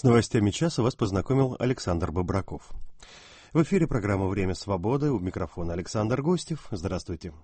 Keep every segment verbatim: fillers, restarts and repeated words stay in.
С новостями часа вас познакомил Александр Бобраков. В эфире программа «Время свободы». У микрофона Александр Гостев. Здравствуйте.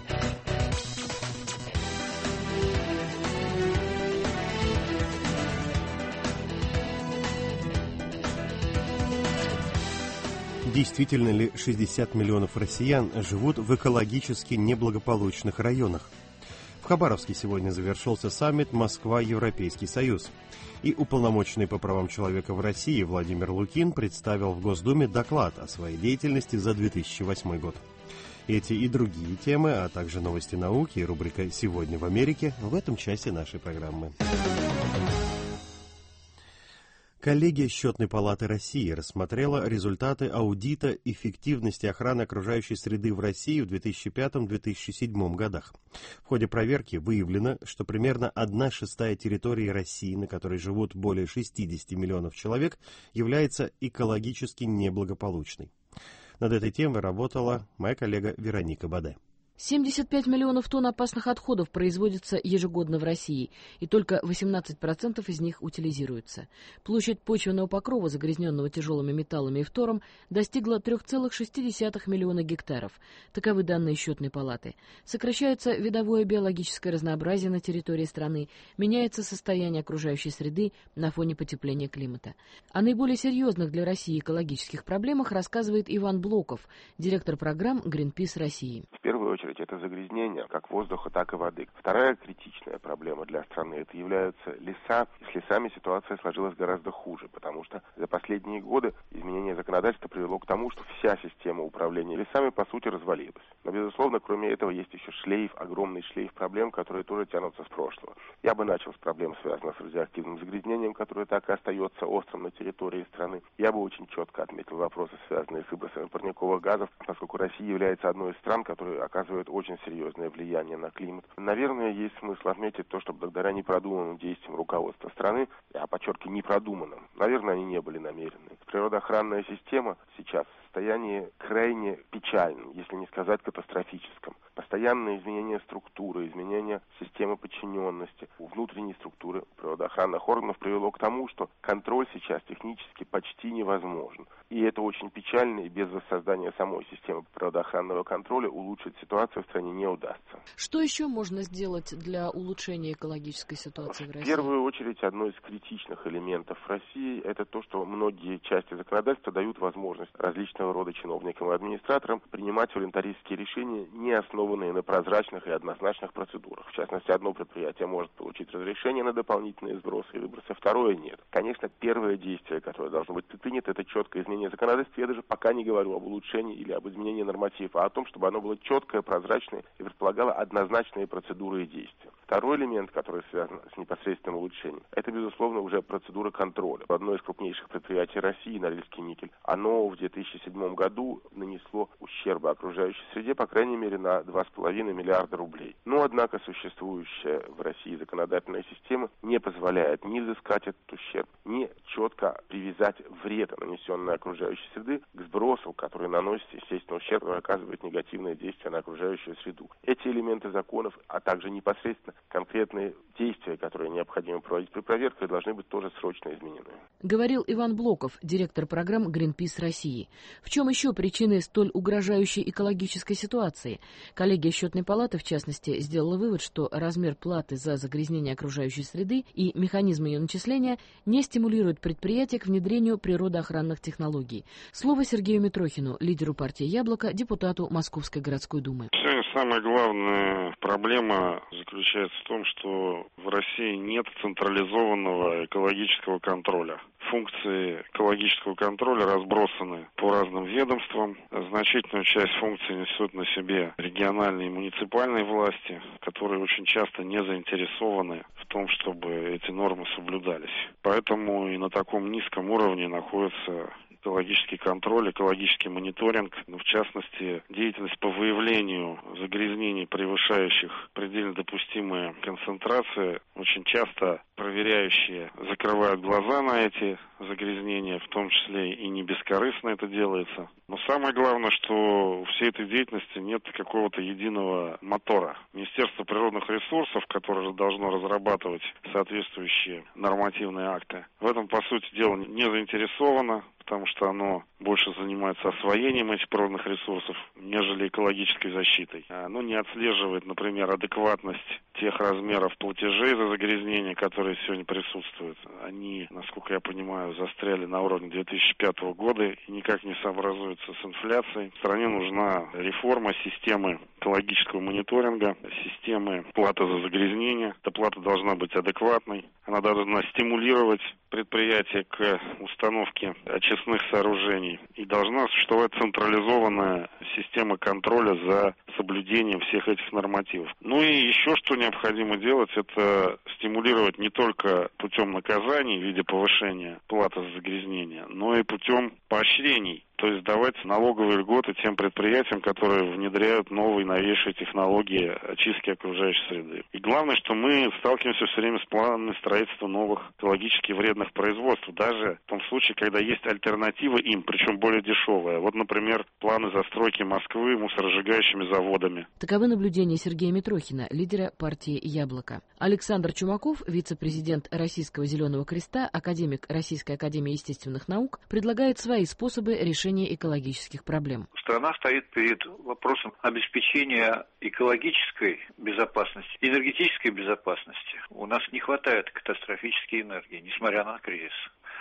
Действительно ли шестьдесят миллионов россиян живут в экологически неблагополучных районах? В Хабаровске сегодня завершился саммит «Москва-Европейский Союз». И уполномоченный по правам человека в России Владимир Лукин представил в Госдуме доклад о своей деятельности за две тысячи восьмой год. Эти и другие темы, а также новости науки и рубрика «Сегодня в Америке» в этом часе нашей программы. Коллегия Счетной палаты России рассмотрела результаты аудита эффективности охраны окружающей среды в России в две тысячи пятом — две тысячи седьмом годах. В ходе проверки выявлено, что примерно одна шестая территории России, на которой живут более шестидесяти миллионов человек, является экологически неблагополучной. Над этой темой работала моя коллега Вероника Баде. семьдесят пять миллионов тонн опасных отходов производится ежегодно в России, и только восемнадцать процентов из них утилизируются. Площадь почвенного покрова, загрязненного тяжелыми металлами и фтором, достигла три целых шесть десятых миллиона гектаров. Таковы данные Счетной палаты. Сокращается видовое биологическое разнообразие на территории страны, меняется состояние окружающей среды на фоне потепления климата. О наиболее серьезных для России экологических проблемах рассказывает Иван Блоков, директор программ Greenpeace России. В первую очередь это загрязнение как воздуха, так и воды. Вторая критичная проблема для страны — это являются леса. С лесами ситуация сложилась гораздо хуже, потому что за последние годы изменение законодательства привело к тому, что вся система управления лесами по сути развалилась. Но, безусловно, кроме этого есть еще шлейф, огромный шлейф проблем, которые тоже тянутся с прошлого. Я бы начал с проблем, связанных с радиоактивным загрязнением, которое так и остается острым на территории страны. Я бы очень четко отметил вопросы, связанные с выбросами парниковых газов, поскольку Россия является одной из стран, которые оказывают очень серьезное влияние на климат. Наверное, есть смысл отметить то, что благодаря непродуманным действиям руководства страны, я подчеркиваю, непродуманным, наверное, они не были намерены. Природоохранная система сейчас в состоянии крайне печальном, если не сказать катастрофическом. Постоянное изменение структуры, изменение системы подчиненности, внутренней структуры природоохранных органов привело к тому, что контроль сейчас технически почти невозможен. И это очень печально, и без воссоздания самой системы природоохранного контроля улучшить ситуацию в стране не удастся. Что еще можно сделать для улучшения экологической ситуации в России? В первую очередь, одно из критичных элементов в России – это то, что многие части законодательства дают возможность различного рода чиновникам и администраторам принимать волонтаристские решения, не основанные на прозрачных и однозначных процедурах. В частности, одно предприятие может получить разрешение на дополнительные сбросы и выбросы, второе нет. Конечно, первое действие, которое должно быть предпринято, это четкое изменение законодательства. Я даже пока не говорю об улучшении или об изменении нормативов, а о том, чтобы оно было четкое, прозрачное и предполагало однозначные процедуры и действия. Второй элемент, который связан с непосредственным улучшением, это, безусловно, уже процедура контроля. Одно из крупнейших предприятий России, Норильский никель, оно в две тысячи седьмом году нанесло ущерба окружающей среде, по крайней мере, на два с половиной миллиарда рублей. Но, однако, существующая в России законодательная система не позволяет ни взыскать этот ущерб, ни четко привязать вред, нанесенный окружающей среды, к сбросу, который наносит, естественно, ущерб и оказывает негативное действие на окружающую среду. Эти элементы законов, а также непосредственно конкретные действия, которые необходимо проводить при проверке, должны быть тоже срочно изменены. Говорил Иван Блоков, директор программ Greenpeace России. В чем еще причины столь угрожающей экологической ситуации? Коллегия Счетной палаты, в частности, сделала вывод, что размер платы за загрязнение окружающей среды и механизм ее начисления не стимулируют предприятия к внедрению природоохранных технологий. Слово Сергею Митрохину, лидеру партии «Яблоко», депутату Московской городской думы. Сегодня самая главная проблема заключается в том, что в России нет централизованного экологического контроля. Функции экологического контроля разбросаны по разным ведомствам. Значительную часть функций несут на себе региональные и муниципальные власти, которые очень часто не заинтересованы в том, чтобы эти нормы соблюдались. Поэтому и на таком низком уровне находится экологический контроль, экологический мониторинг, ну, в частности, деятельность по выявлению загрязнений, превышающих предельно допустимые концентрации. Очень часто проверяющие закрывают глаза на эти загрязнения, в том числе и не бескорыстно это делается. Но самое главное, что у всей этой деятельности нет какого-то единого мотора. Министерство природных ресурсов, которое должно разрабатывать соответствующие нормативные акты, в этом, по сути дела, не заинтересовано, потому что оно больше занимается освоением этих природных ресурсов, нежели экологической защитой. Оно не отслеживает, например, адекватность тех размеров платежей за загрязнения, которые сегодня присутствуют. Они, насколько я понимаю, застряли на уровне две тысячи пятого года и никак не сообразуются с инфляцией. Стране нужна реформа системы экологического мониторинга, системы платы за загрязнение. Эта плата должна быть адекватной. Она должна стимулировать предприятия к установке очистных сооружений. И должна существовать централизованная система контроля за соблюдением всех этих нормативов. Ну и еще что необходимо делать, это стимулировать не только путем наказаний в виде повышения платы за загрязнение, но и путем поощрений. То есть давать налоговые льготы тем предприятиям, которые внедряют новые, новейшие технологии очистки окружающей среды. И главное, что мы сталкиваемся все время с планами строительства новых экологически вредных производств, даже в том случае, когда есть альтернатива им, причем более дешевая. Вот, например, планы застройки Москвы мусоросжигающими заводами. Таковы наблюдения Сергея Митрохина, лидера партии «Яблоко». Александр Чумаков, вице-президент Российского Зеленого Креста, академик Российской академии естественных наук, предлагает свои способы решения экологических проблем. Страна стоит перед вопросом обеспечения экологической безопасности, энергетической безопасности. У нас не хватает катастрофической энергии, несмотря на кризис,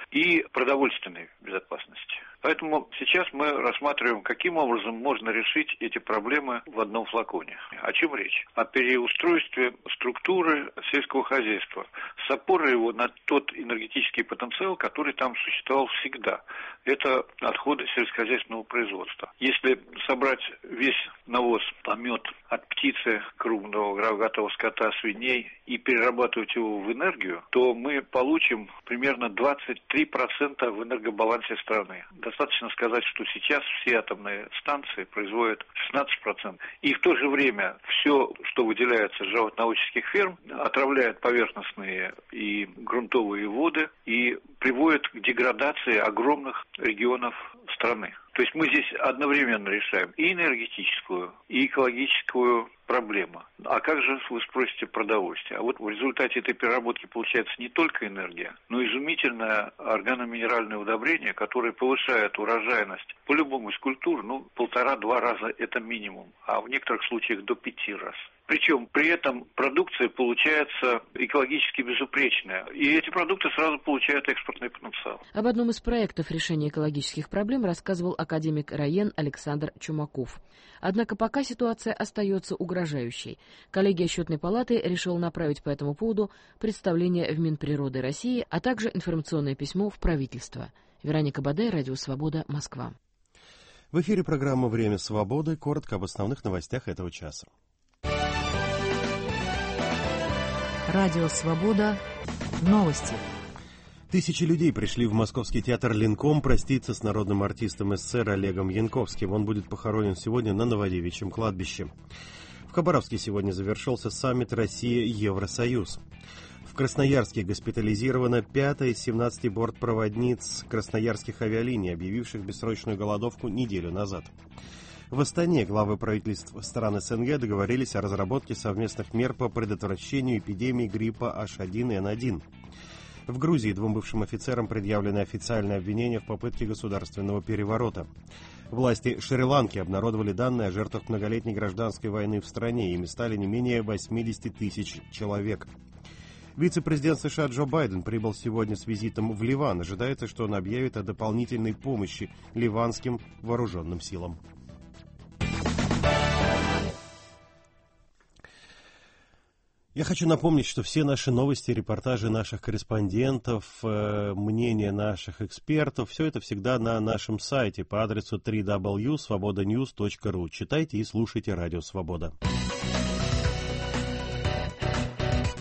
и продовольственной безопасности. Поэтому сейчас мы рассматриваем, каким образом можно решить эти проблемы в одном флаконе. О чем речь? О переустройстве структуры сельского хозяйства с опорой его на тот энергетический потенциал, который там существовал всегда. Это отходы сельскохозяйственного производства. Если собрать весь навоз, помет от птицы, крупного рогатого скота, свиней и перерабатывать его в энергию, то мы получим примерно двадцать три процента в энергобалансе страны. Достаточно сказать, что сейчас все атомные станции производят шестнадцать процентов. И в то же время все, что выделяется с животноводческих ферм, отравляет поверхностные и грунтовые воды и приводит к деградации огромных регионов страны. То есть мы здесь одновременно решаем и энергетическую, и экологическую проблему. А как же, вы спросите, продовольствие? А вот в результате этой переработки получается не только энергия, но и изумительное органоминеральное удобрение, которое повышает урожайность по любому из культур, ну, полтора-два раза это минимум, а в некоторых случаях до пяти раз. Причем при этом продукция получается экологически безупречная. И эти продукты сразу получают экспортный потенциал. Об одном из проектов решения экологических проблем рассказывал академик РАЕН Александр Чумаков. Однако пока ситуация остается угрожающей. Коллегия Счетной палаты решила направить по этому поводу представление в Минприроды России, а также информационное письмо в правительство. Вероника Бадай, Радио Свобода, Москва. В эфире программа «Время свободы». Коротко об основных новостях этого часа. Радио «Свобода». Новости. Тысячи людей пришли в Московский театр «Ленком» проститься с народным артистом СССР Олегом Янковским. Он будет похоронен сегодня на Новодевичьем кладбище. В Хабаровске сегодня завершился саммит Россия-Евросоюз. В Красноярске госпитализирована пятая из семнадцати бортпроводниц красноярских авиалиний, объявивших бессрочную голодовку неделю назад. В Астане главы правительств стран СНГ договорились о разработке совместных мер по предотвращению эпидемии гриппа эйч один эн один. В Грузии двум бывшим офицерам предъявлены официальные обвинения в попытке государственного переворота. Власти Шри-Ланки обнародовали данные о жертвах многолетней гражданской войны в стране. Ими стали не менее восемьдесят тысяч человек. Вице-президент США Джо Байден прибыл сегодня с визитом в Ливан. Ожидается, что он объявит о дополнительной помощи ливанским вооруженным силам. Я хочу напомнить, что все наши новости, репортажи наших корреспондентов, э, мнения наших экспертов, все это всегда на нашем сайте по адресу дабл ю дабл ю дабл ю точка свобода ньюс точка ру. Читайте и слушайте Радио Свобода.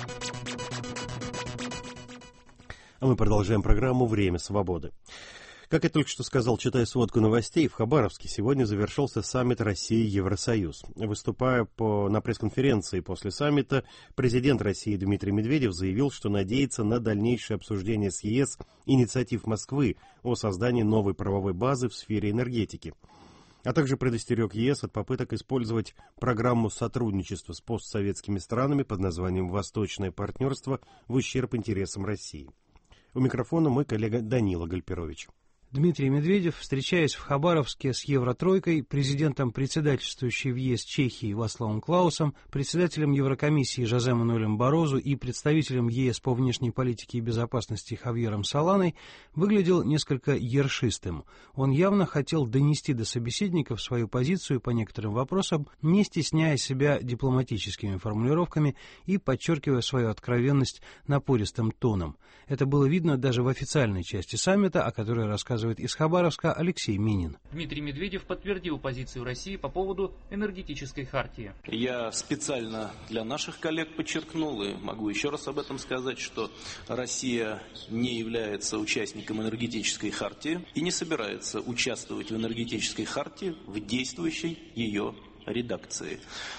А мы продолжаем программу «Время свободы». Как я только что сказал, читая сводку новостей, в Хабаровске сегодня завершился саммит России-Евросоюз. Выступая по, на пресс-конференции после саммита, президент России Дмитрий Медведев заявил, что надеется на дальнейшее обсуждение с ЕС инициатив Москвы о создании новой правовой базы в сфере энергетики, а также предостерег ЕС от попыток использовать программу сотрудничества с постсоветскими странами под названием «Восточное партнерство» в ущерб интересам России. У микрофона мой коллега Данила Гальперович. Дмитрий Медведев, встречаясь в Хабаровске с Евротройкой, президентом председательствующей в ЕС Чехии Вацлавом Клаусом, председателем Еврокомиссии Жозе Мануэлем Барозу и представителем ЕС по внешней политике и безопасности Хавьером Соланой, выглядел несколько ершистым. Он явно хотел донести до собеседников свою позицию по некоторым вопросам, не стесняя себя дипломатическими формулировками и подчеркивая свою откровенность напористым тоном. Это было видно даже в официальной части саммита, о которой рассказывал из Хабаровска Алексей Минин. Дмитрий Медведев подтвердил позицию России по поводу энергетической хартии. Я специально для наших коллег подчеркнул, и могу еще раз об этом сказать, что Россия не является участником энергетической хартии и не собирается участвовать в энергетической хартии в действующей ее редакции.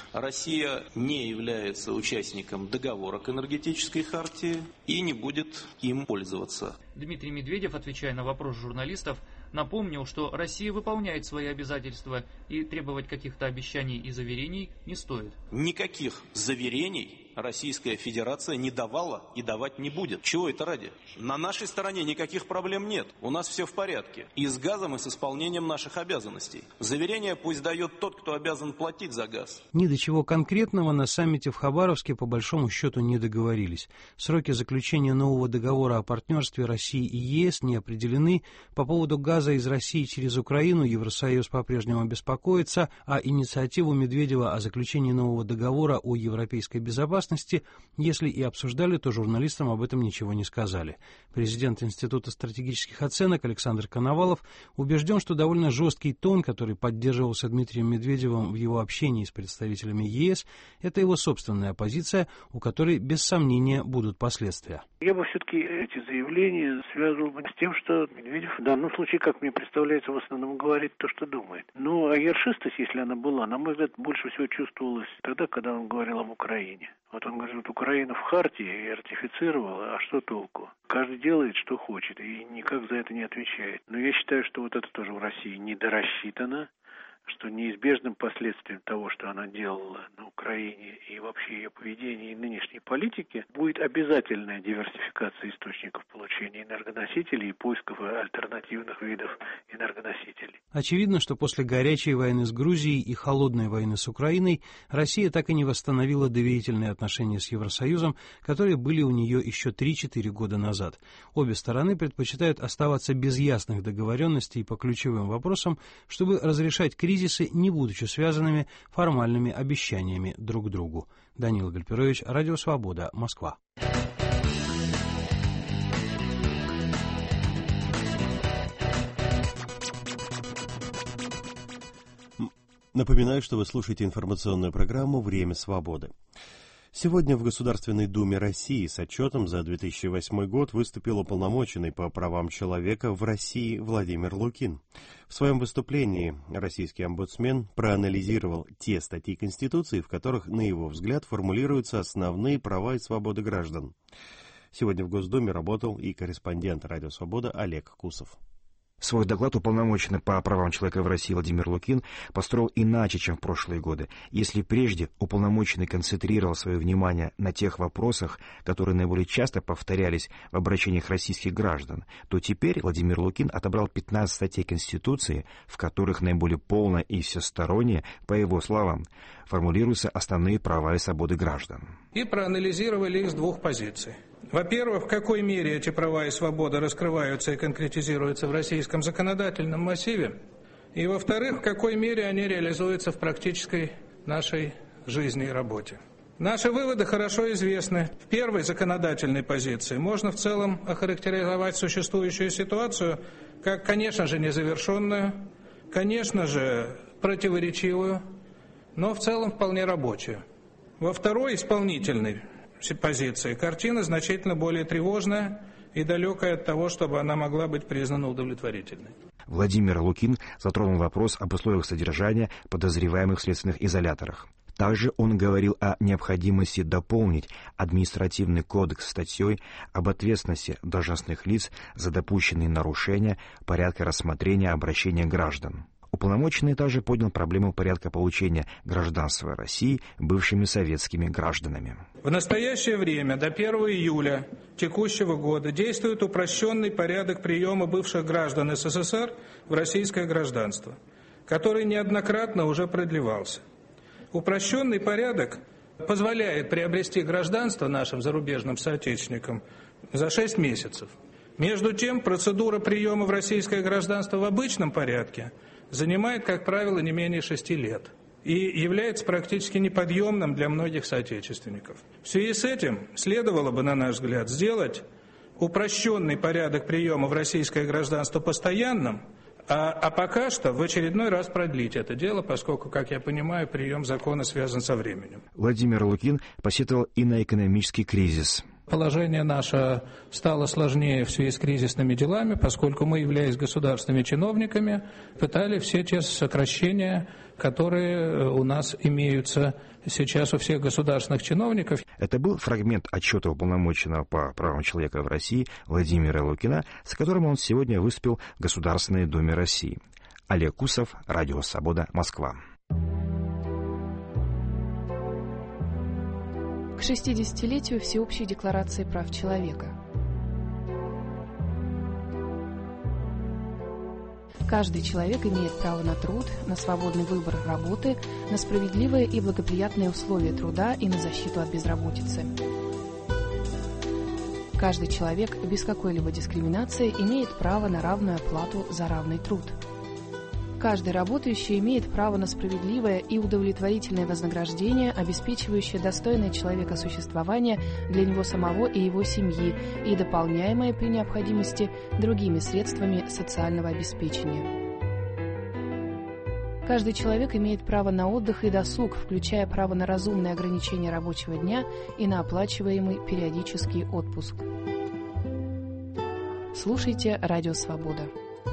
Россия не является участником договора к энергетической хартии и не будет им пользоваться. Дмитрий Медведев, отвечая на вопрос журналистов, напомнил, что Россия выполняет свои обязательства и требовать каких-то обещаний и заверений не стоит. Никаких заверений Российская Федерация не давала и давать не будет. Чего это ради? На нашей стороне никаких проблем нет. У нас все в порядке. И с газом, и с исполнением наших обязанностей. Заверения пусть дает тот, кто обязан платить за газ. Ни до чего конкретного на саммите в Хабаровске по большому счету не договорились. Сроки заключения нового договора о партнерстве России и ЕС не определены. По поводу газа из России через Украину Евросоюз по-прежнему беспокоится, а инициативу Медведева о заключении нового договора о европейской безопасности, если и обсуждали, то журналистам об этом ничего не сказали. Президент Института стратегических оценок Александр Коновалов убежден, что довольно жесткий тон, который поддерживался Дмитрием Медведевым в его общении с представителями ЕС, это его собственная позиция, у которой без сомнения будут последствия. Я бы все-таки эти заявления связывал бы с тем, что Медведев в данном случае, как мне представляется, в основном говорит то, что думает. Ну, а ершистость, если она была, на мой взгляд, больше всего чувствовалась тогда, когда он говорил об Украине. Вот он говорит, вот Украина в хартии и ратифицировала, а что толку? Каждый делает, что хочет, и никак за это не отвечает. Но я считаю, что вот это тоже в России недорассчитано, что неизбежным последствием того, что она делала на Украине и вообще ее поведения и нынешней политики, будет обязательная диверсификация источников получения энергоносителей и поисков альтернативных видов энергоносителей. Очевидно, что после горячей войны с Грузией и холодной войны с Украиной Россия так и не восстановила доверительные отношения с Евросоюзом, которые были у нее еще три-четыре года назад. Обе стороны предпочитают оставаться без ясных договоренностей по ключевым вопросам, чтобы разрешать кризис, кризисы, не будучи связанными формальными обещаниями друг другу. Данила Гальперович, Радио Свобода, Москва. Напоминаю, что вы слушаете информационную программу «Время свободы». Сегодня в Государственной Думе России с отчетом за две тысячи восьмой год выступил уполномоченный по правам человека в России Владимир Лукин. В своем выступлении российский омбудсмен проанализировал те статьи Конституции, в которых, на его взгляд, формулируются основные права и свободы граждан. Сегодня в Госдуме работал и корреспондент «Радио Свобода» Олег Кусов. Свой доклад уполномоченный по правам человека в России Владимир Лукин построил иначе, чем в прошлые годы. Если прежде уполномоченный концентрировал свое внимание на тех вопросах, которые наиболее часто повторялись в обращениях российских граждан, то теперь Владимир Лукин отобрал пятнадцать статей Конституции, в которых наиболее полно и всесторонне, по его словам, формулируются основные права и свободы граждан. И проанализировали их с двух позиций. Во-первых, в какой мере эти права и свободы раскрываются и конкретизируются в российском законодательном массиве. И, во-вторых, в какой мере они реализуются в практической нашей жизни и работе. Наши выводы хорошо известны. В первой законодательной позиции можно в целом охарактеризовать существующую ситуацию как, конечно же, незавершенную, конечно же, противоречивую, но в целом вполне рабочую. Во второй, исполнительной позиции, картина значительно более тревожная и далекая от того, чтобы она могла быть признана удовлетворительной. Владимир Лукин затронул вопрос об условиях содержания подозреваемых в следственных изоляторах. Также он говорил о необходимости дополнить административный кодекс статьей об ответственности должностных лиц за допущенные нарушения порядка рассмотрения обращения граждан. Уполномоченный также поднял проблему порядка получения гражданства России бывшими советскими гражданами. В настоящее время до первого июля текущего года действует упрощенный порядок приема бывших граждан СССР в российское гражданство, который неоднократно уже продлевался. Упрощенный порядок позволяет приобрести гражданство нашим зарубежным соотечественникам за шесть месяцев. Между тем, процедура приема в российское гражданство в обычном порядке занимает, как правило, не менее шести лет и является практически неподъемным для многих соотечественников. В связи с этим следовало бы, на наш взгляд, сделать упрощенный порядок приема в российское гражданство постоянным, а, а пока что в очередной раз продлить это дело, поскольку, как я понимаю, прием закона связан со временем. Владимир Лукин посетовал и на экономический кризис. Положение наше стало сложнее в связи с кризисными делами, поскольку мы, являясь государственными чиновниками, пытали все те сокращения, которые у нас имеются сейчас у всех государственных чиновников. Это был фрагмент отчета уполномоченного по правам человека в России Владимира Лукина, с которым он сегодня выступил в Государственной Думе России. Олег Кусов, Радио Свобода, Москва. К шестидесятилетию Всеобщей декларации прав человека. Каждый человек имеет право на труд, на свободный выбор работы, на справедливые и благоприятные условия труда и на защиту от безработицы. Каждый человек без какой-либо дискриминации имеет право на равную оплату за равный труд. Каждый работающий имеет право на справедливое и удовлетворительное вознаграждение, обеспечивающее достойное человека существование для него самого и его семьи и дополняемое при необходимости другими средствами социального обеспечения. Каждый человек имеет право на отдых и досуг, включая право на разумное ограничение рабочего дня и на оплачиваемый периодический отпуск. Слушайте Радио Свобода.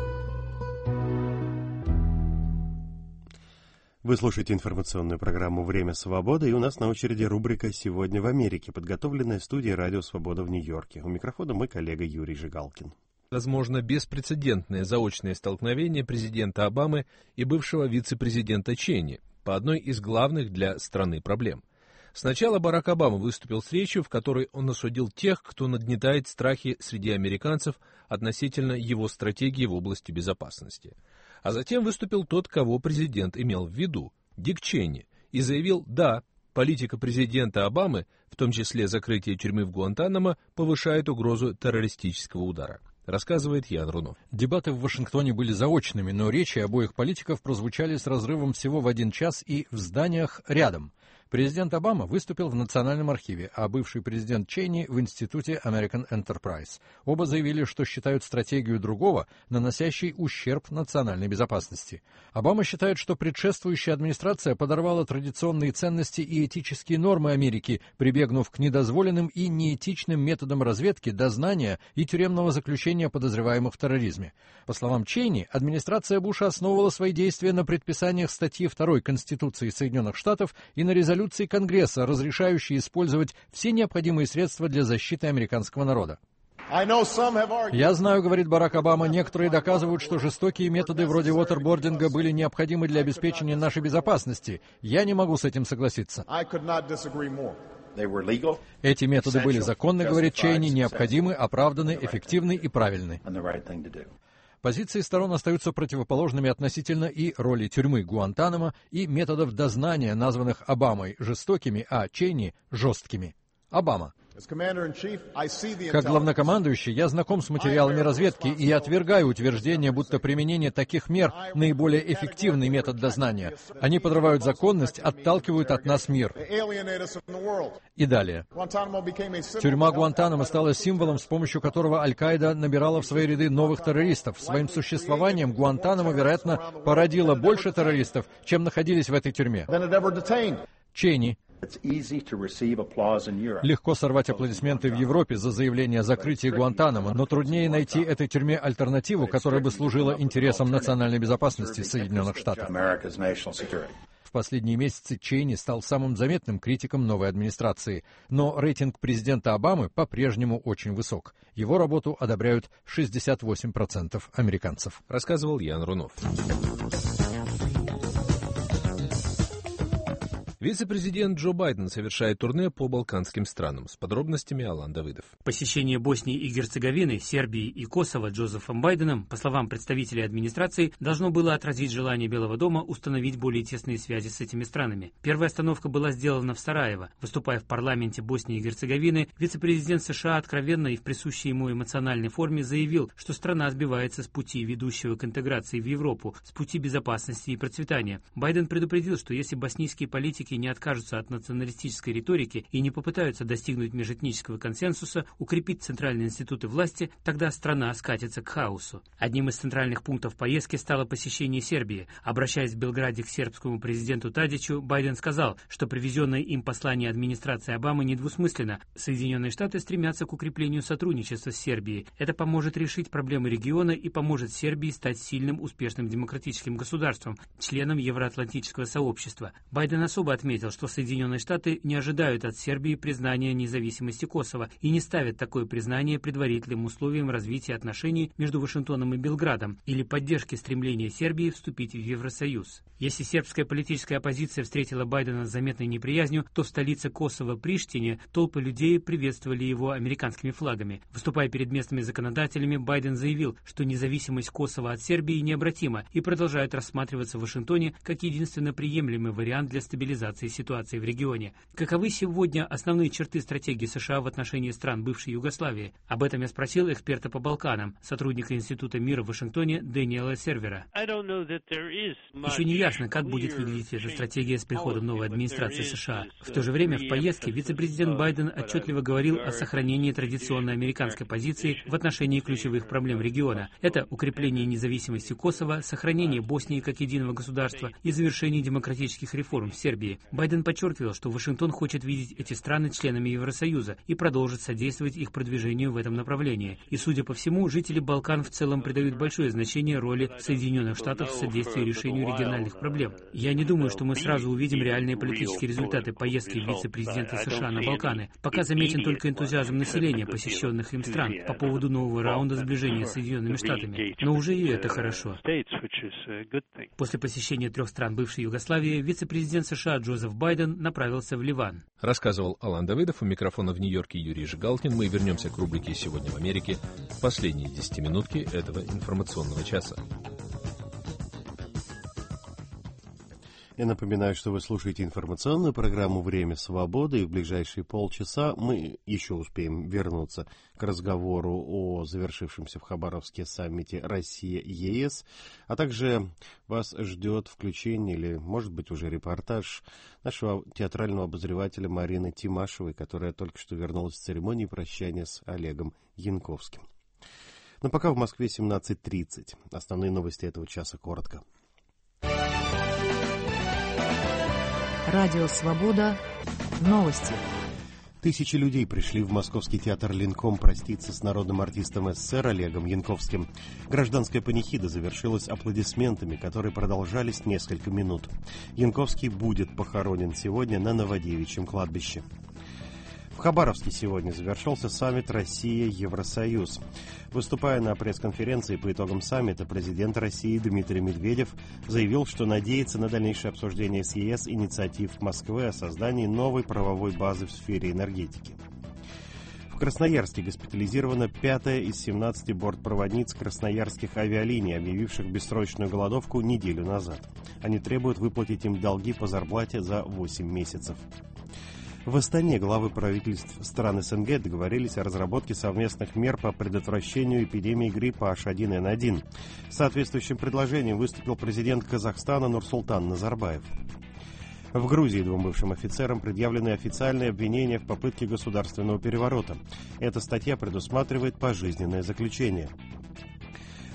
Вы слушаете информационную программу «Время свободы», и у нас на очереди рубрика «Сегодня в Америке», подготовленная студией «Радио Свобода» в Нью-Йорке. У микрофона мой коллега Юрий Жигалкин. Возможно, беспрецедентное заочное столкновение президента Обамы и бывшего вице-президента Чейни по одной из главных для страны проблем. Сначала Барак Обама выступил с речью, в которой он осудил тех, кто нагнетает страхи среди американцев относительно его стратегии в области безопасности. А затем выступил тот, кого президент имел в виду, Дик Чейни, и заявил: да, политика президента Обамы, в том числе закрытие тюрьмы в Гуантанамо, повышает угрозу террористического удара. Рассказывает Ян Рунов. Дебаты в Вашингтоне были заочными, но речи обоих политиков прозвучали с разрывом всего в один час и в зданиях рядом. Президент Обама выступил в Национальном архиве, а бывший президент Чейни в Институте American Enterprise. Оба заявили, что считают стратегию другого, наносящей ущерб национальной безопасности. Обама считает, что предшествующая администрация подорвала традиционные ценности и этические нормы Америки, прибегнув к недозволенным и неэтичным методам разведки, дознания и тюремного заключения подозреваемых в терроризме. По словам Чейни, администрация Буша основывала свои действия на предписаниях статьи второй Конституции Соединенных Штатов и на резолюции Конгресса, разрешающей использовать все необходимые средства для защиты американского народа. Я знаю, говорит Барак Обама, некоторые доказывают, что жестокие методы вроде уотербординга были необходимы для обеспечения нашей безопасности. Я не могу с этим согласиться. Эти методы были законны, говорит Чейни, необходимы, оправданы, эффективны и правильны. Позиции сторон остаются противоположными относительно и роли тюрьмы Гуантанамо и методов дознания, названных Обамой жестокими, а Чейни жесткими. Обама. Как главнокомандующий, я знаком с материалами разведки и я отвергаю утверждение, будто применение таких мер – наиболее эффективный метод дознания. Они подрывают законность, отталкивают от нас мир. И далее. Тюрьма Гуантанамо стала символом, с помощью которого Аль-Каида набирала в свои ряды новых террористов. Своим существованием Гуантанамо, вероятно, породило больше террористов, чем находились в этой тюрьме. Чейни. Легко сорвать аплодисменты в Европе за заявление о закрытии Гуантанамо, но труднее найти этой тюрьме альтернативу, которая бы служила интересам национальной безопасности Соединенных Штатов. В последние месяцы Чейни стал самым заметным критиком новой администрации, но рейтинг президента Обамы по-прежнему очень высок. Его работу одобряют шестьдесят восемь процентов американцев. Рассказывал Ян Рунов. Вице-президент Джо Байден совершает турне по балканским странам. С подробностями Алан Давыдов. Посещение Боснии и Герцеговины, Сербии и Косово Джозефом Байденом, по словам представителей администрации, должно было отразить желание Белого дома установить более тесные связи с этими странами. Первая остановка была сделана в Сараево. Выступая в парламенте Боснии и Герцеговины, вице-президент США откровенно и в присущей ему эмоциональной форме заявил, что страна сбивается с пути, ведущего к интеграции в Европу, с пути безопасности и процветания. Байден предупредил, что если боснийские политики не откажутся от националистической риторики и не попытаются достигнуть межэтнического консенсуса, укрепить центральные институты власти, тогда страна скатится к хаосу. Одним из центральных пунктов поездки стало посещение Сербии. Обращаясь в Белграде к сербскому президенту Тадичу, Байден сказал, что привезенное им послание администрации Обамы недвусмысленно. Соединенные Штаты стремятся к укреплению сотрудничества с Сербией. Это поможет решить проблемы региона и поможет Сербии стать сильным, успешным демократическим государством, членом евроатлантического сообщества. Байден особо отметил, что Соединенные Штаты не ожидают от Сербии признания независимости Косово и не ставят такое признание предварительным условием развития отношений между Вашингтоном и Белградом или поддержки стремления Сербии вступить в Евросоюз. Если сербская политическая оппозиция встретила Байдена с заметной неприязнью, то в столице Косово, Приштине, толпы людей приветствовали его американскими флагами. Выступая перед местными законодателями, Байден заявил, что независимость Косово от Сербии необратима и продолжает рассматриваться в Вашингтоне как единственно приемлемый вариант для стабилизации ситуации в регионе. Каковы сегодня основные черты стратегии США в отношении стран бывшей Югославии? Об этом я спросил эксперта по Балканам, сотрудника Института мира в Вашингтоне Дэниела Сервера. Еще не ясно, как будет выглядеть эта стратегия с приходом новой администрации США. В то же время в поездке вице-президент Байден отчетливо говорил о сохранении традиционной американской позиции в отношении ключевых проблем региона. Это укрепление независимости Косово, сохранение Боснии как единого государства и завершение демократических реформ в Сербии. Байден подчеркивал, что Вашингтон хочет видеть эти страны членами Евросоюза и продолжит содействовать их продвижению в этом направлении. И, судя по всему, жители Балкан в целом придают большое значение роли Соединенных Штатов в содействии решению региональных проблем. Я не думаю, что мы сразу увидим реальные политические результаты поездки вице-президента США на Балканы. Пока заметен только энтузиазм населения посещенных им стран по поводу нового раунда сближения с Соединенными Штатами. Но уже и это хорошо. После посещения трех стран бывшей Югославии вице-президент США Джозеф Байден направился в Ливан. Рассказывал Алан Давыдов, у микрофона в Нью-Йорке Юрий Жигалкин. Мы вернемся к рубрике «Сегодня в Америке» в последние десятиминутки этого информационного часа. Я напоминаю, что вы слушаете информационную программу «Время свободы», и в ближайшие полчаса мы еще успеем вернуться к разговору о завершившемся в Хабаровске саммите Россия-ЕС, а также вас ждет включение или, может быть, уже репортаж нашего театрального обозревателя Марины Тимашевой, которая только что вернулась с церемонии прощания с Олегом Янковским. Но пока в Москве семнадцать тридцать. Основные новости этого часа коротко. Радио «Свобода». Новости. Тысячи людей пришли в Московский театр «Ленком» проститься с народным артистом СССР Олегом Янковским. Гражданская панихида завершилась аплодисментами, которые продолжались несколько минут. Янковский будет похоронен сегодня на Новодевичьем кладбище. В Хабаровске сегодня завершился саммит «Россия-Евросоюз». Выступая на пресс-конференции по итогам саммита, президент России Дмитрий Медведев заявил, что надеется на дальнейшее обсуждение с ЕС инициатив Москвы о создании новой правовой базы в сфере энергетики. В Красноярске госпитализирована пятая из семнадцати бортпроводниц красноярских авиалиний, объявивших бессрочную голодовку неделю назад. Они требуют выплатить им долги по зарплате за восемь месяцев. В Астане главы правительств стран СНГ договорились о разработке совместных мер по предотвращению эпидемии гриппа эйч один эн один. С соответствующим предложением выступил президент Казахстана Нурсултан Назарбаев. В Грузии двум бывшим офицерам предъявлены официальные обвинения в попытке государственного переворота. Эта статья предусматривает пожизненное заключение.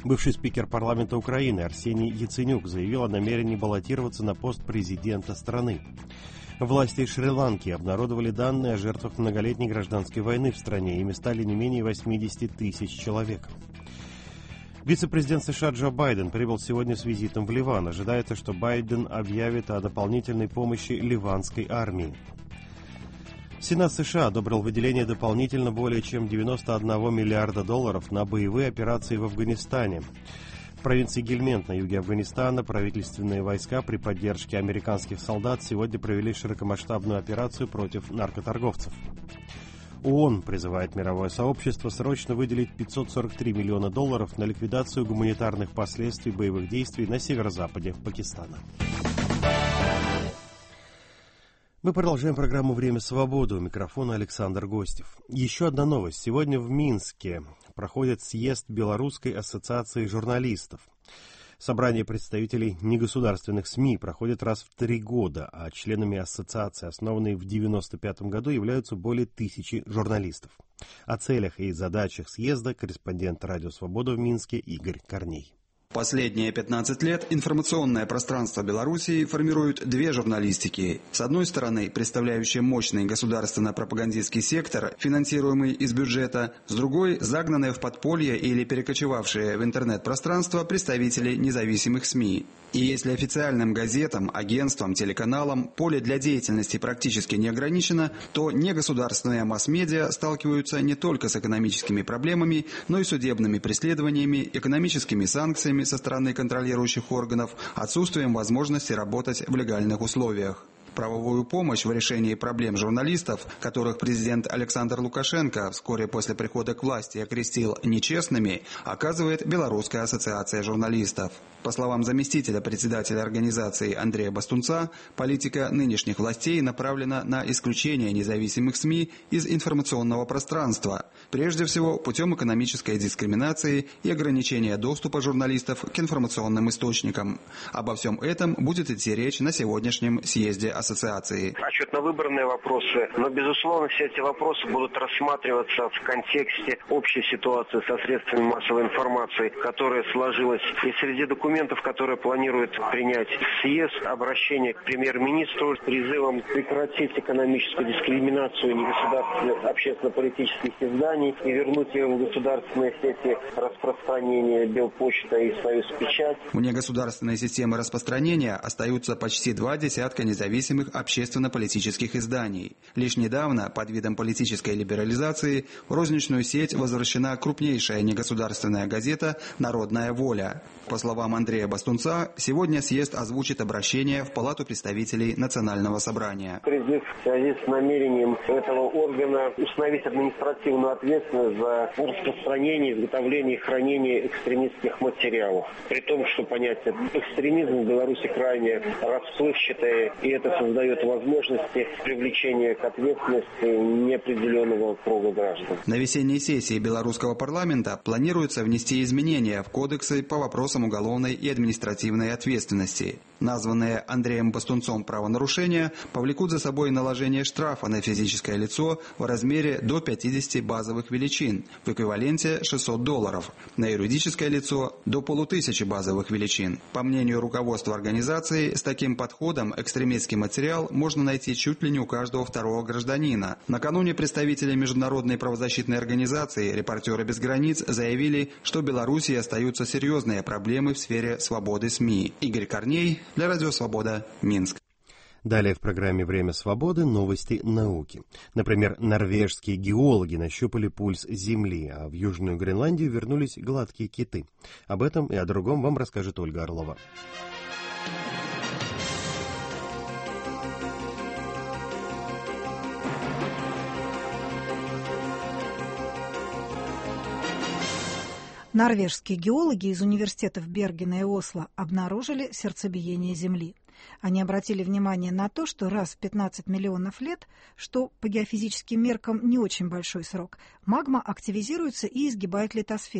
Бывший спикер парламента Украины Арсений Яценюк заявил о намерении баллотироваться на пост президента страны. Власти Шри-Ланки обнародовали данные о жертвах многолетней гражданской войны в стране. Ими стали не менее восемьдесят тысяч человек. Вице-президент США Джо Байден прибыл сегодня с визитом в Ливан. Ожидается, что Байден объявит о дополнительной помощи ливанской армии. Сенат США одобрил выделение дополнительно более чем девяносто одного миллиарда долларов на боевые операции в Афганистане. В провинции Гельмент на юге Афганистана правительственные войска при поддержке американских солдат сегодня провели широкомасштабную операцию против наркоторговцев. ООН призывает мировое сообщество срочно выделить пятьсот сорок три миллиона долларов на ликвидацию гуманитарных последствий боевых действий на северо-западе Пакистана. Мы продолжаем программу «Время свободы». У микрофона Александр Гостев. Еще одна новость. Сегодня в Минске проходит съезд Белорусской ассоциации журналистов. Собрание представителей негосударственных СМИ проходит раз в три года, а членами ассоциации, основанной в девяносто пятом году, являются более тысячи журналистов. О целях и задачах съезда корреспондент «Радио Свобода» в Минске Игорь Корней. Последние пятнадцать лет информационное пространство Белоруссии формируют две журналистики. С одной стороны, представляющие мощный государственно-пропагандистский сектор, финансируемый из бюджета, с другой – загнанные в подполье или перекочевавшие в интернет-пространство представители независимых СМИ. И если официальным газетам, агентствам, телеканалам поле для деятельности практически не ограничено, то негосударственные масс-медиа сталкиваются не только с экономическими проблемами, но и судебными преследованиями, экономическими санкциями со стороны контролирующих органов, отсутствием возможности работать в легальных условиях. Правовую помощь в решении проблем журналистов, которых президент Александр Лукашенко вскоре после прихода к власти окрестил нечестными, оказывает Белорусская ассоциация журналистов. По словам заместителя председателя организации Андрея Бастунца, политика нынешних властей направлена на исключение независимых СМИ из информационного пространства, прежде всего путем экономической дискриминации и ограничения доступа журналистов к информационным источникам. Обо всем этом будет идти речь на сегодняшнем съезде ассоциации. Отчетно-выборные вопросы, но, безусловно, все эти вопросы будут рассматриваться в контексте общей ситуации со средствами массовой информации, которая сложилась. И среди документов, которые планирует принять съезд, обращение к премьер-министру с призывом прекратить экономическую дискриминацию негосударственных общественно-политических изданий и вернуть ее в государственные сети распространения Белпочта и Союз Печать. Вне государственной системы распространения остаются почти два десятка независимых общественно-политических изданий. Лишь недавно, под видом политической либерализации, в розничную сеть возвращена крупнейшая негосударственная газета «Народная воля». По словам Андрея Бастунца, сегодня съезд озвучит обращение в Палату представителей Национального собрания. Призыв в связи с намерением этого органа установить административную ответственность за распространение, изготовление и хранение экстремистских материалов. При том, что понятие экстремизма в Беларуси крайне расплывчатое, и это создает возможности привлечения к ответственности неопределенного круга граждан. На весенней сессии белорусского парламента планируется внести изменения в кодексы по вопросам уголовной и административной ответственности. Названные Андреем Бастунцом правонарушения повлекут за собой наложение штрафа на физическое лицо в размере до пятидесяти базовых величин, в эквиваленте шестьсот долларов, на юридическое лицо до полутысячи базовых величин. По мнению руководства организации, с таким подходом экстремистский материал можно найти чуть ли не у каждого второго гражданина. Накануне представители международной правозащитной организации «Репортеры без границ» заявили, что в Беларуси остаются серьезные проблемы в сфере свободы СМИ. Игорь Корней для Радио Свобода, Минск. Далее в программе «Время свободы» новости науки. Например, норвежские геологи нащупали пульс Земли, а в Южную Гренландию вернулись гладкие киты. Об этом и о другом вам расскажет Ольга Орлова. Норвежские геологи из университетов Бергена и Осло обнаружили сердцебиение Земли. Они обратили внимание на то, что раз в пятнадцать миллионов лет, что по геофизическим меркам не очень большой срок, магма активизируется и изгибает литосферу.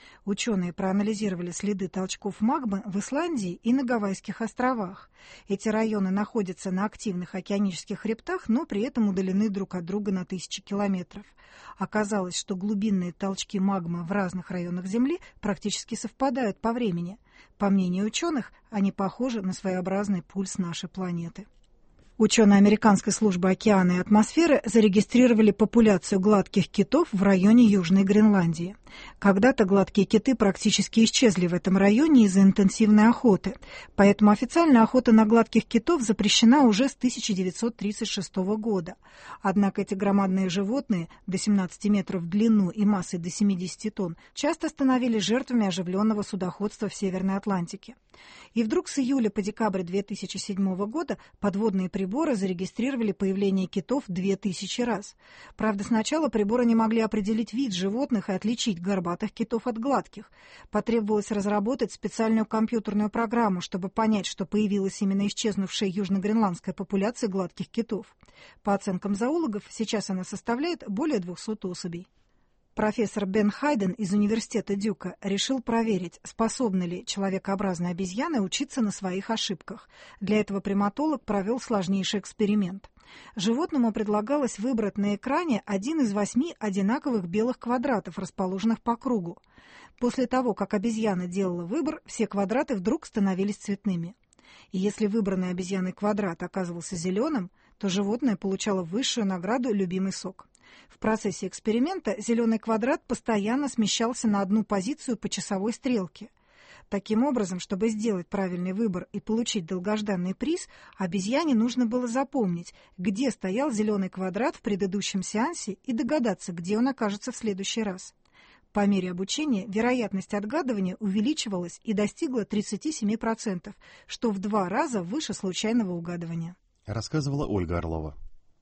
Ученые проанализировали следы толчков магмы в Исландии и на Гавайских островах. Эти районы находятся на активных океанических хребтах, но при этом удалены друг от друга на тысячи километров. Оказалось, что глубинные толчки магмы в разных районах Земли практически совпадают по времени. По мнению ученых, они похожи на своеобразный пульс нашей планеты. Ученые Американской службы океана и атмосферы зарегистрировали популяцию гладких китов в районе Южной Гренландии. Когда-то гладкие киты практически исчезли в этом районе из-за интенсивной охоты, поэтому официально охота на гладких китов запрещена уже с тысяча девятьсот тридцать шестого года. Однако эти громадные животные, до семнадцати метров в длину и массой до семидесяти тонн, часто становились жертвами оживленного судоходства в Северной Атлантике. И вдруг с июля по декабрь две тысячи седьмого года подводные приборы зарегистрировали появление китов две тысячи раз. Правда, сначала приборы не могли определить вид животных и отличить горбатых китов от гладких. Потребовалось разработать специальную компьютерную программу, чтобы понять, что появилась именно исчезнувшая южногренландская популяция гладких китов. По оценкам зоологов, сейчас она составляет более двухсот особей. Профессор Бен Хайден из университета Дюка решил проверить, способны ли человекообразные обезьяны учиться на своих ошибках. Для этого приматолог провел сложнейший эксперимент. Животному предлагалось выбрать на экране один из восьми одинаковых белых квадратов, расположенных по кругу. После того, как обезьяна делала выбор, все квадраты вдруг становились цветными. И если выбранный обезьяной квадрат оказывался зеленым, то животное получало высшую награду «любимый сок». В процессе эксперимента зеленый квадрат постоянно смещался на одну позицию по часовой стрелке. Таким образом, чтобы сделать правильный выбор и получить долгожданный приз, обезьяне нужно было запомнить, где стоял зеленый квадрат в предыдущем сеансе и догадаться, где он окажется в следующий раз. По мере обучения вероятность отгадывания увеличивалась и достигла тридцати семи процентов, что в два раза выше случайного угадывания. Рассказывала Ольга Орлова.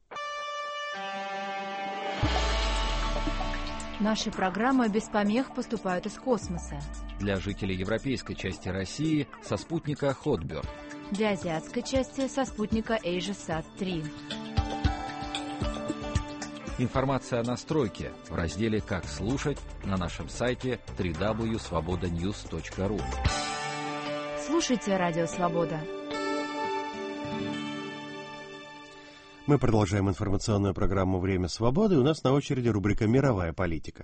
Наши программы без помех поступают из космоса. Для жителей европейской части России со спутника Хотберг. Для азиатской части со спутника AsiaSat три. Информация о настройке в разделе «Как слушать» на нашем сайте дабл ю дабл ю дабл ю точка свобода ньюс точка ру. Слушайте Радио Свобода. Мы продолжаем информационную программу «Время свободы». У нас на очереди рубрика «Мировая политика».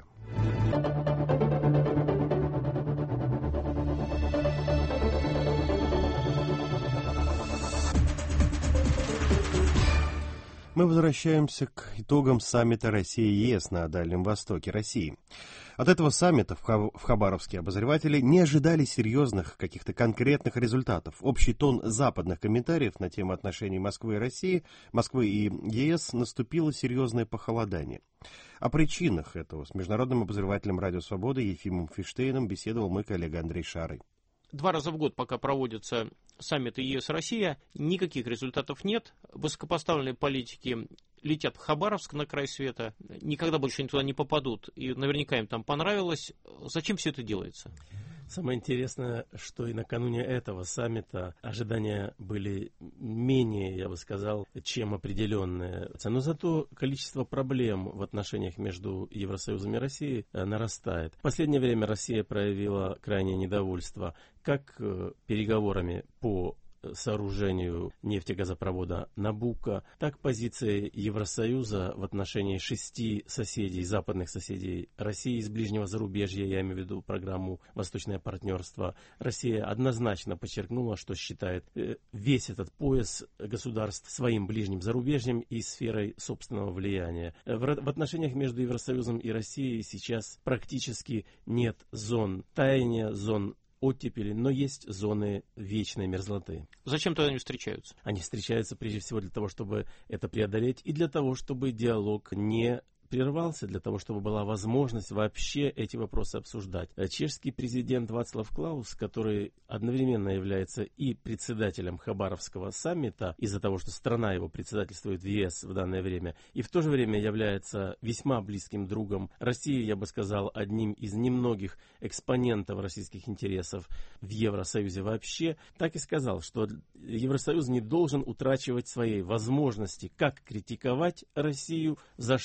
Мы возвращаемся к итогам саммита России-ЕС на Дальнем Востоке России. От этого саммита в Хабаровске обозреватели не ожидали серьезных каких-то конкретных результатов. Общий тон западных комментариев на тему отношений Москвы и России, Москвы и ЕС наступило серьезное похолодание. О причинах этого с международным обозревателем Радио Свободы Ефимом Фиштейном беседовал мой коллега Андрей Шарый. Два раза в год, пока проводятся саммиты ЕС-Россия, никаких результатов нет. Высокопоставленные политики летят в Хабаровск на край света, никогда больше они туда не попадут, и наверняка им там понравилось. Зачем все это делается? Самое интересное, что и накануне этого саммита ожидания были менее, я бы сказал, чем определенные. Но зато количество проблем в отношениях между Евросоюзом и Россией нарастает. В последнее время Россия проявила крайнее недовольство как переговорами по сооружению нефтегазопровода «Набуко», так позиции Евросоюза в отношении шести соседей, западных соседей России из ближнего зарубежья, я имею в виду программу «Восточное партнерство». Россия однозначно подчеркнула, что считает весь этот пояс государств своим ближним зарубежьем и сферой собственного влияния. В отношениях между Евросоюзом и Россией сейчас практически нет зон таяния, зон оттепели, но есть зоны вечной мерзлоты. Зачем тогда они встречаются? Они встречаются прежде всего для того, чтобы это преодолеть, и для того, чтобы диалог не прервался, для того, чтобы была возможность вообще эти вопросы обсуждать. Чешский президент Вацлав Клаус, который одновременно является и председателем Хабаровского саммита, из-за того, что страна его председательствует в ЕС в данное время, и в то же время является весьма близким другом России, я бы сказал, одним из немногих экспонентов российских интересов в Евросоюзе вообще, так и сказал, что Евросоюз не должен утрачивать своей возможности как критиковать Россию за что-то,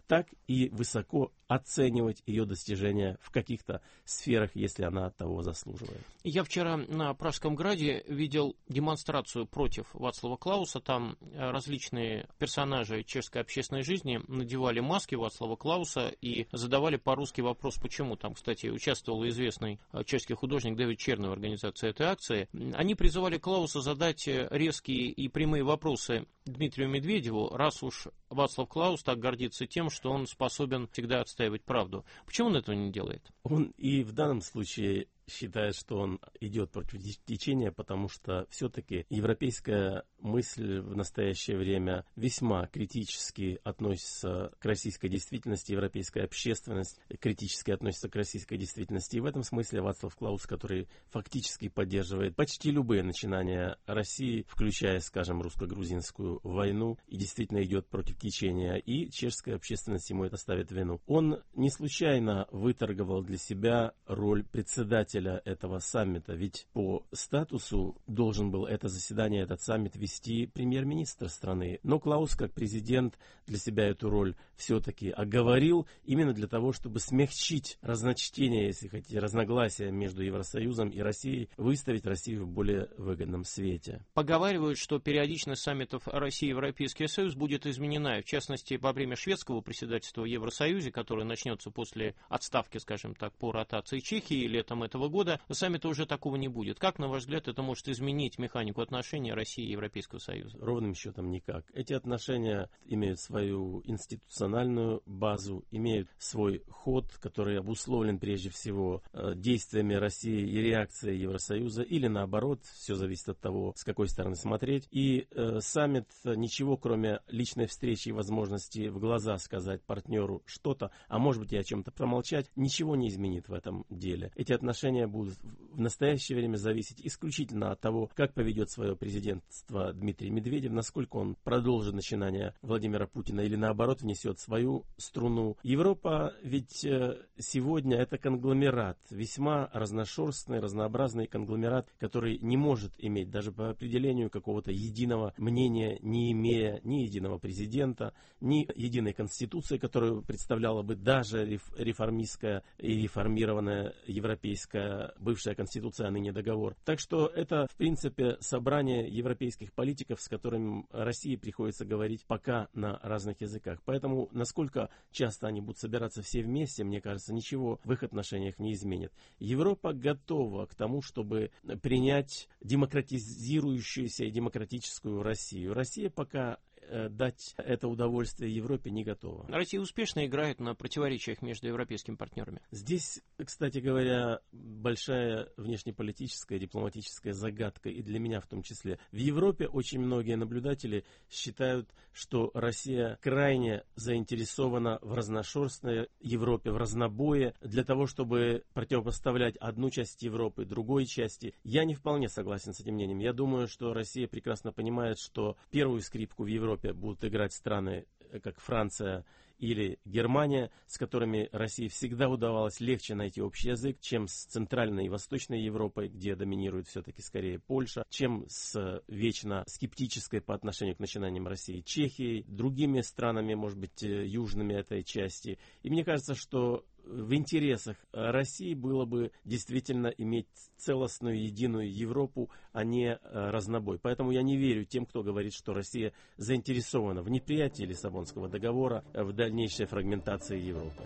так и высоко оценивать ее достижения в каких-то сферах, если она того заслуживает. Я вчера на Пражском граде видел демонстрацию против Вацлава Клауса. Там различные персонажи чешской общественной жизни надевали маски Вацлава Клауса и задавали по-русски вопрос, почему. Там, кстати, участвовал известный чешский художник Дэвид Черный в организации этой акции. Они призывали Клауса задать резкие и прямые вопросы Дмитрию Медведеву, раз уж Вацлав Клаус так гордится тем, что он способен всегда отстаивать правду. Почему он этого не делает? Он и в данном случае считает, что он идет против течения, потому что все-таки европейская мысль в настоящее время весьма критически относится к российской действительности, европейская общественность критически относится к российской действительности. И в этом смысле Вацлав Клаус, который фактически поддерживает почти любые начинания России, включая, скажем, русско-грузинскую войну, и действительно идет против течения, и чешская общественность ему это ставит вину. Он не случайно выторговал для себя роль председателя этого саммита, ведь по статусу должен был это заседание, этот саммит вести премьер-министр страны. Но Клаус, как президент, для себя эту роль все-таки оговорил именно для того, чтобы смягчить разночтение, если хотите, разногласия между Евросоюзом и Россией, выставить Россию в более выгодном свете. Поговаривают, что периодичность саммитов России и Европейский Союз будет изменена. В частности, во время шведского председательства в Евросоюзе, которое начнется после отставки, скажем так, по ротации Чехии летом этого года, саммита уже такого не будет. Как, на ваш взгляд, это может изменить механику отношений России и Европейского Союза? Ровным счетом никак. Эти отношения имеют свою институциональную базу, имеют свой ход, который обусловлен прежде всего действиями России и реакцией Евросоюза, или наоборот, все зависит от того, с какой стороны смотреть. И э, саммит ничего, кроме личной встречи и возможности в глаза сказать партнеру что-то, а может быть и о чем-то промолчать, ничего не изменит в этом деле. Эти отношения будут в настоящее время зависеть исключительно от того, как поведет свое президентство Дмитрий Медведев, насколько он продолжит начинание Владимира Путина или наоборот внесет свою струну. Европа ведь сегодня это конгломерат, весьма разношерстный, разнообразный конгломерат, который не может иметь даже по определению какого-то единого мнения, не имея ни единого президента, ни единой конституции, которую представляла бы даже реформистская и реформированная европейская бывшая конституция, а ныне договор. Так что это, в принципе, собрание европейских политиков, с которыми России приходится говорить пока на разных языках. Поэтому, насколько часто они будут собираться все вместе, мне кажется, ничего в их отношениях не изменит. Европа готова к тому, чтобы принять демократизирующуюся и демократическую Россию. Россия пока дать это удовольствие Европе не готова. Россия успешно играет на противоречиях между европейскими партнерами. Здесь, кстати говоря, большая внешнеполитическая, дипломатическая загадка, и для меня в том числе. В Европе очень многие наблюдатели считают, что Россия крайне заинтересована в разношерстной Европе, в разнобое, для того, чтобы противопоставлять одну часть Европы другой части. Я не вполне согласен с этим мнением. Я думаю, что Россия прекрасно понимает, что первую скрипку в Европе будут играть страны, как Франция или Германия, с которыми России всегда удавалось легче найти общий язык, чем с Центральной и Восточной Европой, где доминирует все-таки скорее Польша, чем с вечно скептической по отношению к начинаниям России Чехией, другими странами, может быть, южными этой части. И мне кажется, что в интересах России было бы действительно иметь целостную, единую Европу, а не разнобой. Поэтому я не верю тем, кто говорит, что Россия заинтересована в неприятии Лиссабонского договора, в дальнейшей фрагментации Европы.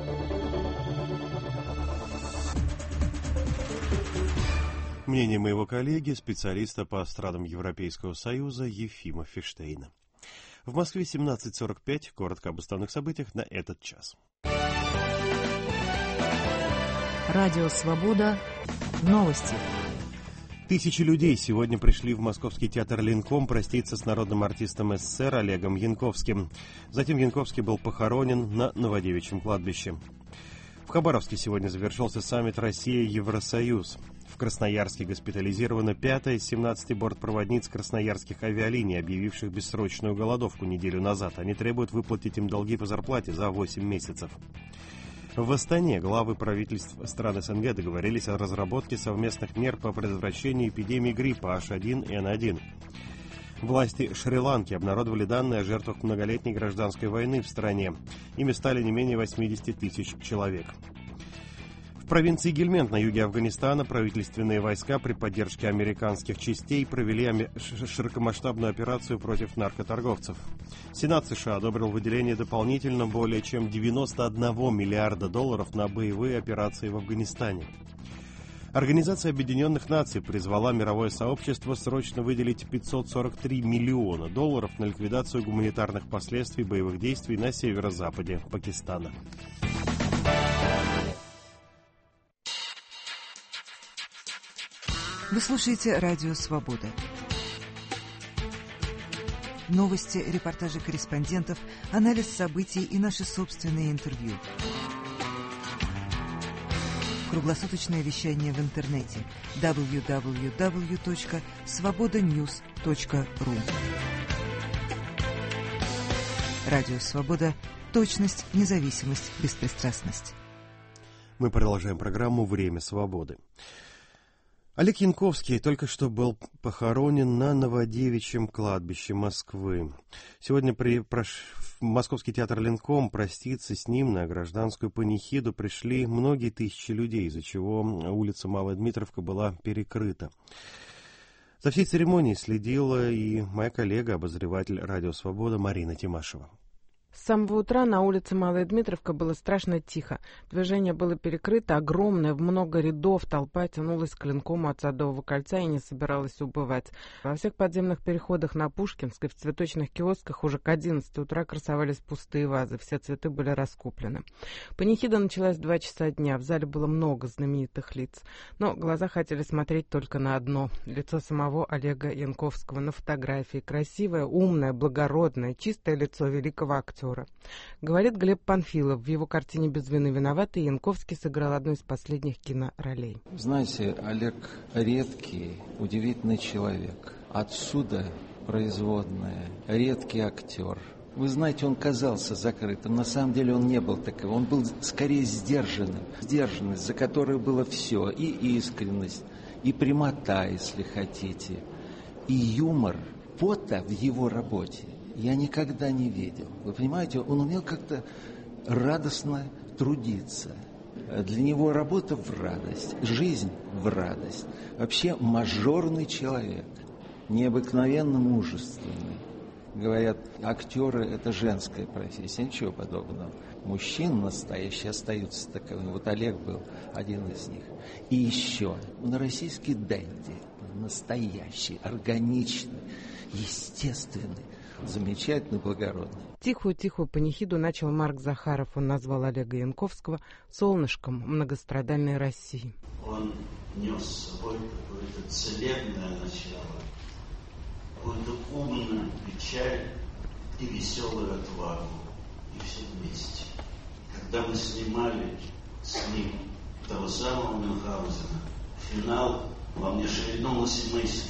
Мнение моего коллеги, специалиста по странам Европейского Союза Ефима Фиштейна. В Москве семнадцать сорок пять. Коротко об основных событиях на этот час. Радио «Свобода». Новости. Тысячи людей сегодня пришли в Московский театр «Ленком» проститься с народным артистом СССР Олегом Янковским. Затем Янковский был похоронен на Новодевичьем кладбище. В Хабаровске сегодня завершился саммит «Россия-Евросоюз». В Красноярске госпитализировано пятая из семнадцати бортпроводниц красноярских авиалиний, объявивших бессрочную голодовку неделю назад. Они требуют выплатить им долги по зарплате за восемь месяцев. В Астане главы правительств стран СНГ договорились о разработке совместных мер по предотвращению эпидемии гриппа эйч один эн один. Власти Шри-Ланки обнародовали данные о жертвах многолетней гражданской войны в стране. Ими стали не менее восемьдесят тысяч человек. В провинции Гельмент на юге Афганистана правительственные войска при поддержке американских частей провели широкомасштабную операцию против наркоторговцев. Сенат США одобрил выделение дополнительно более чем девяносто одного миллиарда долларов на боевые операции в Афганистане. Организация Объединенных Наций призвала мировое сообщество срочно выделить пятьсот сорок три миллиона долларов на ликвидацию гуманитарных последствий боевых действий на северо-западе Пакистана. Вы слушаете «Радио Свобода». Новости, репортажи корреспондентов, анализ событий и наши собственные интервью. Круглосуточное вещание в интернете дабл ю дабл ю дабл ю точка свобода ньюс точка ру. Радио Свобода. Точность, независимость, беспристрастность. Мы продолжаем программу «Время свободы». Олег Янковский только что был похоронен на Новодевичьем кладбище Москвы. Сегодня при, прош... в Московский театр Ленком проститься с ним на гражданскую панихиду пришли многие тысячи людей, из-за чего улица Малая Дмитровка была перекрыта. За всей церемонией следила и моя коллега, обозреватель «Радио Свобода» Марина Тимашева. С самого утра на улице Малая Дмитровка было страшно тихо. Движение было перекрыто, огромное, в много рядов, толпа тянулась к Ленкому от Садового кольца и не собиралась убывать. Во всех подземных переходах на Пушкинской, в цветочных киосках уже к одиннадцати утра красовались пустые вазы, все цветы были раскуплены. Панихида началась в два часа дня, в зале было много знаменитых лиц. Но глаза хотели смотреть только на одно — лицо самого Олега Янковского на фотографии. Красивое, умное, благородное, чистое лицо великого актера. Говорит Глеб Панфилов. В его картине «Без вины виноватый» Янковский сыграл одну из последних киноролей. Знаете, Олег редкий, удивительный человек. Отсюда производная, редкий актер. Вы знаете, он казался закрытым. На самом деле он не был таковым. Он был скорее сдержанным. Сдержанность, за которой было все. И искренность, и прямота, если хотите, и юмор. Пота в его работе я никогда не видел. Вы понимаете, он умел как-то радостно трудиться. Для него работа в радость, жизнь в радость. Вообще мажорный человек, необыкновенно мужественный. Говорят, актеры — это женская профессия, ничего подобного. Мужчины настоящие остаются таковыми. Вот Олег был один из них. И еще, он российский дэнди, настоящий, органичный, естественный. Замечательный, благородный. Тихую-тихую панихиду начал Марк Захаров. Он назвал Олега Янковского солнышком многострадальной России. Он нес с собой какое-то целебное начало, какую-то умную печаль и веселую отвагу. И все вместе. Когда мы снимали с ним того самого Мюнхгаузена, финал, во мне шевельнулась мысль.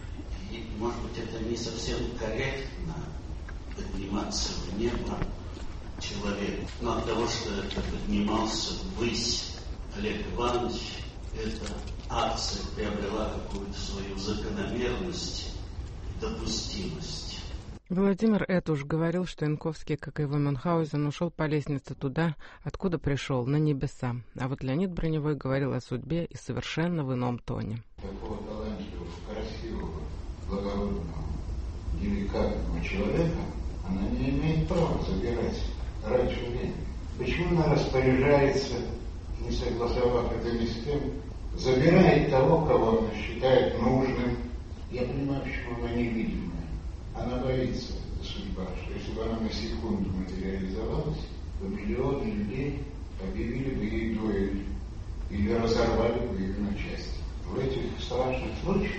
И, может быть, это не совсем корректно подниматься в небо человеку. Но от того, что это поднимался ввысь Олег Иванович, эта акция приобрела какую-то свою закономерность и допустимость. Владимир Этуш говорил, что Янковский, как и его Мюнхгаузен, ушел по лестнице туда, откуда пришел, на небеса. А вот Леонид Броневой говорил о судьбе и совершенно в ином тоне. Такого талантливого, красивого, благородного, деликатного человека она не имеет права забирать раньше времени. Почему она распоряжается, не согласовав это ни с кем, забирает того, кого она считает нужным? Я понимаю, почему она невидимая. Она боится, судьба, что если бы она на секунду материализовалась, то миллионы людей объявили бы ей дуэль или разорвали бы их на части. В этих страшных случаях,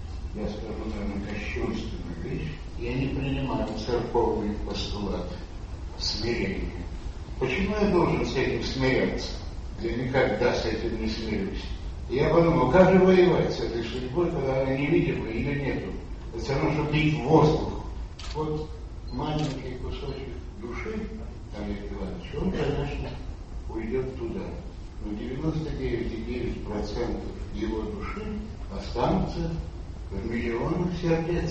я скажу, наверное, кощунственную вещь, я не принимаю церковный постулат смирения. Почему я должен с этим смиряться? Я никогда с этим не смирюсь. Я подумал, как же воевать с этой судьбой, когда она невидима, ее нету. Это все равно, что бить в воздух. Вот маленький кусочек души Олега Ивановича, он, конечно, уйдет туда. Но девяносто девять целых девять десятых процента его души останутся в миллионах сердец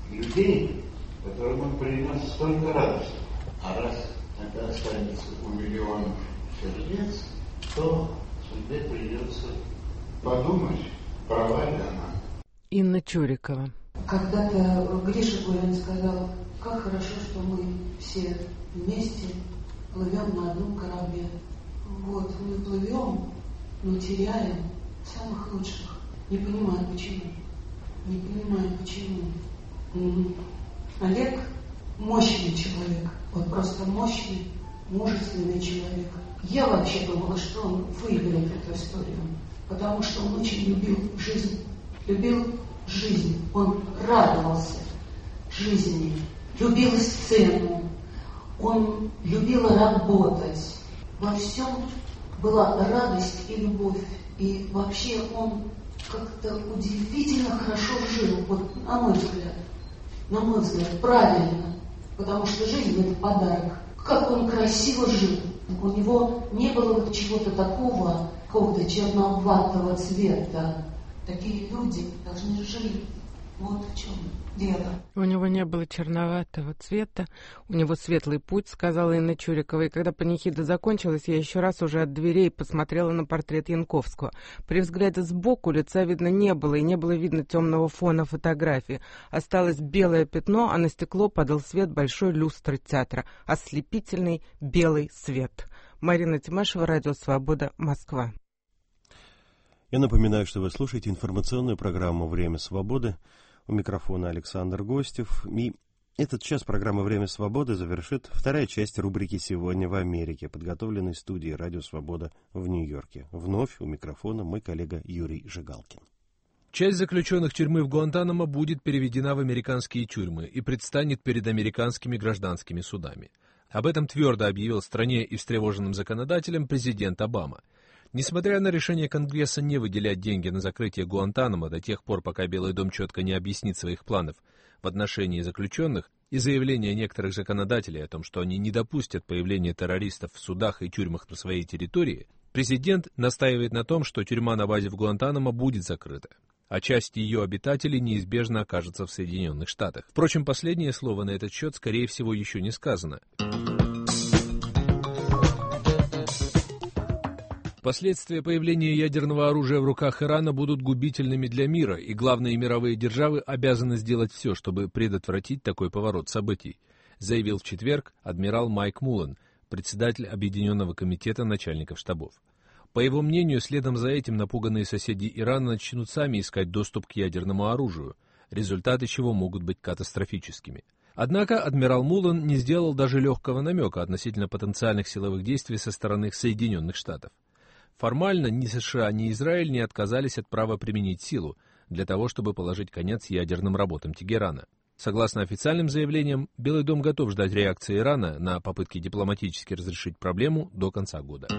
людей, которым он принес столько радости. А раз это останется у миллионов сердец, то судьбе придется подумать, права ли она. Инна Чурикова. Когда-то Гриша Горин сказал, как хорошо, что мы все вместе плывем на одном корабле. Вот, мы плывем, но теряем самых лучших. Не понимаю, почему. Не понимаю, почему. Угу. Олег мощный человек. Он просто мощный, мужественный человек. Я вообще думала, что он выиграет эту историю. Потому что он очень любил жизнь. Любил жизнь. Он радовался жизни. Любил сцену. Он любил работать. Во всем была радость и любовь. И вообще он как-то удивительно хорошо жил. Вот на мой взгляд. На мой взгляд, правильно. Потому что жизнь — это подарок. Как он красиво жил. У него не было вот чего-то такого, какого-то черноватого цвета. Такие люди должны жить. Вот в чем дело. У него не было черноватого цвета, у него светлый путь, сказала Инна Чурикова. И когда панихида закончилась, я еще раз уже от дверей посмотрела на портрет Янковского. При взгляде сбоку лица видно не было, и не было видно темного фона фотографии. Осталось белое пятно, а на стекло падал свет большой люстры театра. Ослепительный белый свет. Марина Тимашева, Радио Свобода, Москва. Я напоминаю, что вы слушаете информационную программу «Время свободы». У микрофона Александр Гостев. И этот час программы «Время свободы» завершит вторая часть рубрики «Сегодня в Америке», подготовленной студией «Радио Свобода» в Нью-Йорке. Вновь у микрофона мой коллега Юрий Жигалкин. Часть заключенных тюрьмы в Гуантанамо будет переведена в американские тюрьмы и предстанет перед американскими гражданскими судами. Об этом твердо объявил стране и встревоженным законодателям президент Обама. Несмотря на решение Конгресса не выделять деньги на закрытие Гуантанамо до тех пор, пока Белый дом четко не объяснит своих планов в отношении заключенных, и заявления некоторых законодателей о том, что они не допустят появления террористов в судах и тюрьмах на своей территории, президент настаивает на том, что тюрьма на базе в Гуантанамо будет закрыта, а часть ее обитателей неизбежно окажется в Соединенных Штатах. Впрочем, последнее слово на этот счет, скорее всего, еще не сказано. Последствия появления ядерного оружия в руках Ирана будут губительными для мира, и главные мировые державы обязаны сделать все, чтобы предотвратить такой поворот событий, заявил в четверг адмирал Майк Муллен, председатель Объединенного комитета начальников штабов. По его мнению, следом за этим напуганные соседи Ирана начнут сами искать доступ к ядерному оружию, результаты чего могут быть катастрофическими. Однако адмирал Муллен не сделал даже легкого намека относительно потенциальных силовых действий со стороны Соединенных Штатов. Формально ни США, ни Израиль не отказались от права применить силу для того, чтобы положить конец ядерным работам Тегерана. Согласно официальным заявлениям, Белый дом готов ждать реакции Ирана на попытки дипломатически разрешить проблему до конца года.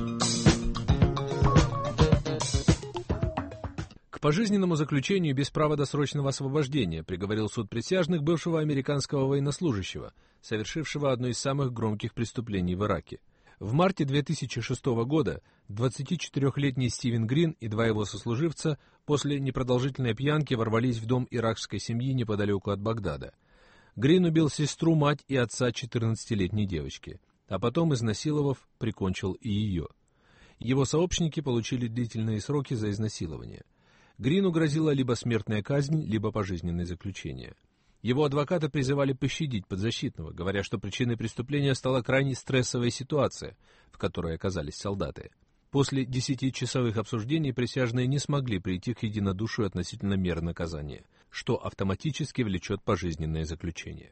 К пожизненному заключению без права досрочного освобождения приговорил суд присяжных бывшего американского военнослужащего, совершившего одно из самых громких преступлений в Ираке. В марте две тысячи шестого года двадцатичетырехлетний Стивен Грин и два его сослуживца после непродолжительной пьянки ворвались в дом иракской семьи неподалеку от Багдада. Грин убил сестру, мать и отца четырнадцатилетней девочки, а потом, изнасиловав, прикончил и ее. Его сообщники получили длительные сроки за изнасилование. Грину грозила либо смертная казнь, либо пожизненное заключение. Его адвокаты призывали пощадить подзащитного, говоря, что причиной преступления стала крайне стрессовая ситуация, в которой оказались солдаты. После десятичасовых обсуждений присяжные не смогли прийти к единодушию относительно мер наказания, что автоматически влечет пожизненное заключение.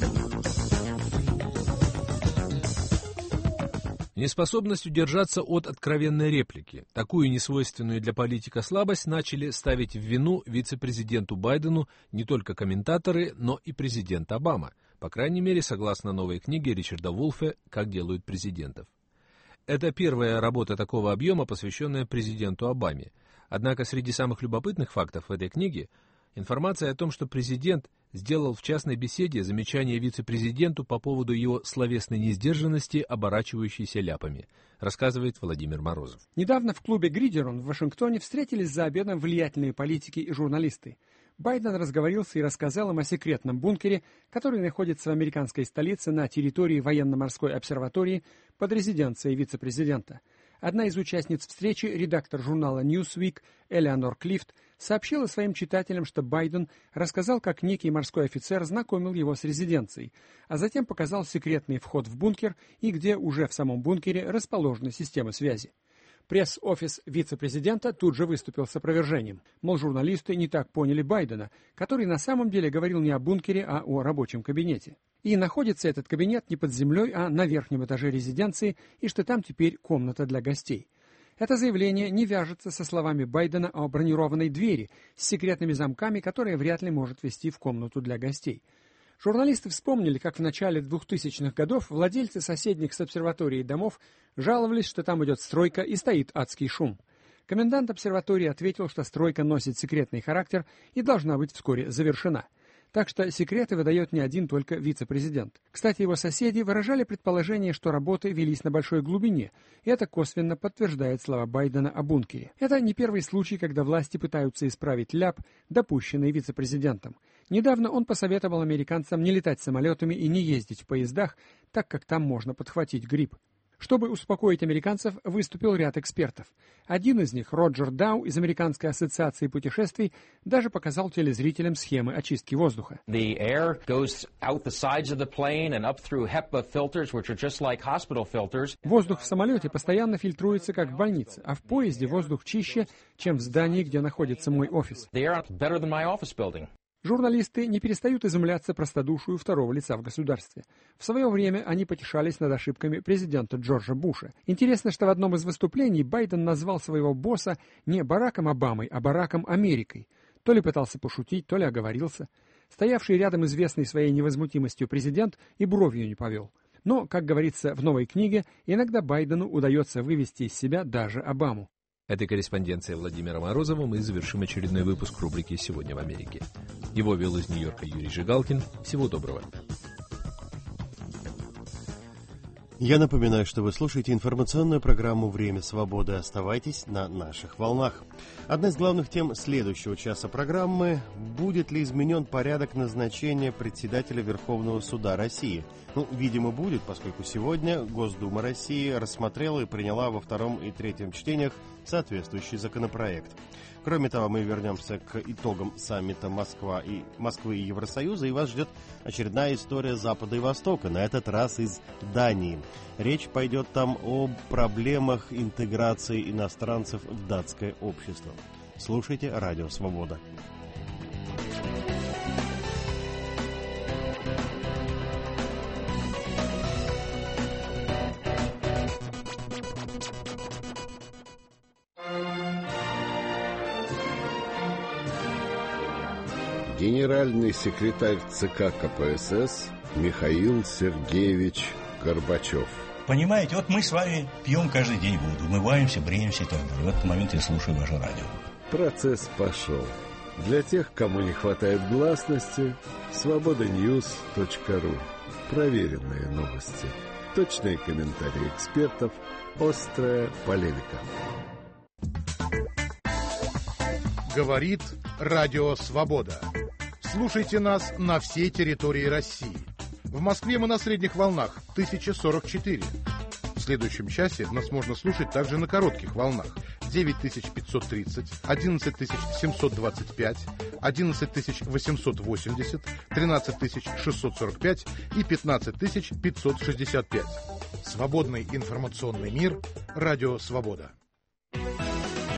Неспособность удержаться от откровенной реплики. Такую несвойственную для политика слабость начали ставить в вину вице-президенту Байдену не только комментаторы, но и президент Обама, по крайней мере, согласно новой книге Ричарда Вулфе «Как делают президентов». Это первая работа такого объема, посвященная президенту Обаме. Однако среди самых любопытных фактов в этой книге информация о том, что президент сделал в частной беседе замечание вице-президенту по поводу его словесной несдержанности, оборачивающейся ляпами, рассказывает Владимир Морозов. Недавно в клубе «Гридерон» в Вашингтоне встретились за обедом влиятельные политики и журналисты. Байден разговорился и рассказал им о секретном бункере, который находится в американской столице на территории военно-морской обсерватории под резиденцией вице-президента. Одна из участниц встречи, редактор журнала Newsweek Элеонор Клифт, сообщила своим читателям, что Байден рассказал, как некий морской офицер знакомил его с резиденцией, а затем показал секретный вход в бункер и где уже в самом бункере расположена система связи. Пресс-офис вице-президента тут же выступил с опровержением. Мол, журналисты не так поняли Байдена, который на самом деле говорил не о бункере, а о рабочем кабинете. И находится этот кабинет не под землей, а на верхнем этаже резиденции, и что там теперь комната для гостей. Это заявление не вяжется со словами Байдена о бронированной двери с секретными замками, которая вряд ли может вести в комнату для гостей. Журналисты вспомнили, как в начале двухтысячных годов владельцы соседних с обсерваторией домов жаловались, что там идет стройка и стоит адский шум. Комендант обсерватории ответил, что стройка носит секретный характер и должна быть вскоре завершена. Так что секреты выдает не один только вице-президент. Кстати, его соседи выражали предположение, что работы велись на большой глубине, и это косвенно подтверждает слова Байдена о бункере. Это не первый случай, когда власти пытаются исправить ляп, допущенный вице-президентом. Недавно он посоветовал американцам не летать самолетами и не ездить в поездах, так как там можно подхватить грипп. Чтобы успокоить американцев, выступил ряд экспертов. Один из них, Роджер Дау из Американской ассоциации путешествий, даже показал телезрителям схемы очистки воздуха. Воздух в самолете постоянно фильтруется, как в больнице, а в поезде воздух чище, чем в здании, где находится мой офис. Журналисты не перестают изумляться простодушию второго лица в государстве. В свое время они потешались над ошибками президента Джорджа Буша. Интересно, что в одном из выступлений Байден назвал своего босса не Бараком Обамой, а Бараком Америкой. То ли пытался пошутить, то ли оговорился. Стоявший рядом известный своей невозмутимостью президент и бровью не повел. Но, как говорится в новой книге, иногда Байдену удается вывести из себя даже Обаму. Этой корреспонденцией Владимира Морозова мы завершим очередной выпуск рубрики «Сегодня в Америке». Его вел из Нью-Йорка Юрий Жигалкин. Всего доброго. Я напоминаю, что вы слушаете информационную программу «Время свободы». Оставайтесь на наших волнах. Одна из главных тем следующего часа программы – будет ли изменен порядок назначения председателя Верховного суда России? Ну, видимо, будет, поскольку сегодня Госдума России рассмотрела и приняла во втором и третьем чтениях соответствующий законопроект. Кроме того, мы вернемся к итогам саммита Москва и, Москвы и Евросоюза, и вас ждет очередная история Запада и Востока, на этот раз из Дании. Речь пойдет там о проблемах интеграции иностранцев в датское общество. Слушайте «Радио Свобода». Генеральный секретарь ЦК КПСС Михаил Сергеевич Горбачев. Понимаете, вот мы с вами пьем каждый день воду, умываемся, бреемся и так далее. В этот момент я слушаю ваше радио. Процесс пошел. Для тех, кому не хватает гласности, свобода ньюс точка ру. Проверенные новости. Точные комментарии экспертов. Острая полемика. Говорит Радио Свобода. Слушайте нас на всей территории России. В Москве мы на средних волнах тысяча сорок четыре. В следующем часе нас можно слушать также на коротких волнах девять тысяч пятьсот тридцать, одиннадцать тысяч семьсот двадцать пять, одиннадцать тысяч восемьсот восемьдесят, тринадцать тысяч шестьсот сорок пять и пятнадцать тысяч пятьсот шестьдесят пять. Свободный информационный мир. Радио Свобода.